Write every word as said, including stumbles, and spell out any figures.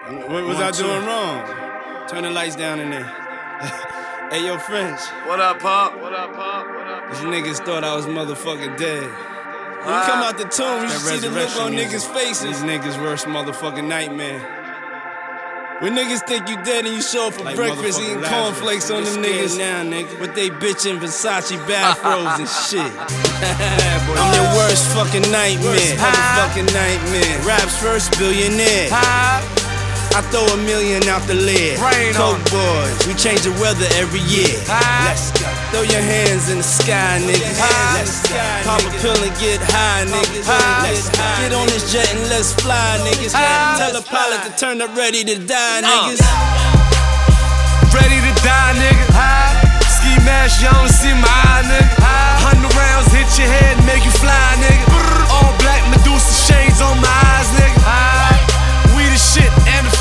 What was One, I two. doing wrong? Turn the lights down in there. Hey, yo, French. What up, Pop? What up, Pop? What up? These niggas thought I was motherfucking dead. When you Ah. come out the tomb, you That should see the look resurrection on music. niggas' faces. These niggas' worst motherfucking nightmare. When niggas think you dead and you show up for Like breakfast motherfucking eating Lazarus. cornflakes on them Niggas niggas scared now, nigga. With they bitchin' Versace bathrobes and shit. I'm your worst fucking nightmare. Motherfucking nightmare. Rap's first billionaire. I throw a million out the lid. Rain Coke on. boys, we change the weather every year. Let's go. Throw your hands in the sky, niggas. Let's go. Pop a pill and get high, niggas. Let's go. Get on this jet and let's fly, niggas. Tell the pilot to turn up, ready to die, niggas. Ready to die, nigga. Ski mask, you don't see my eye, nigga. Hundred rounds hit your head and make you fly, nigga. All black Medusa shades on my eyes, nigga. We the shit and the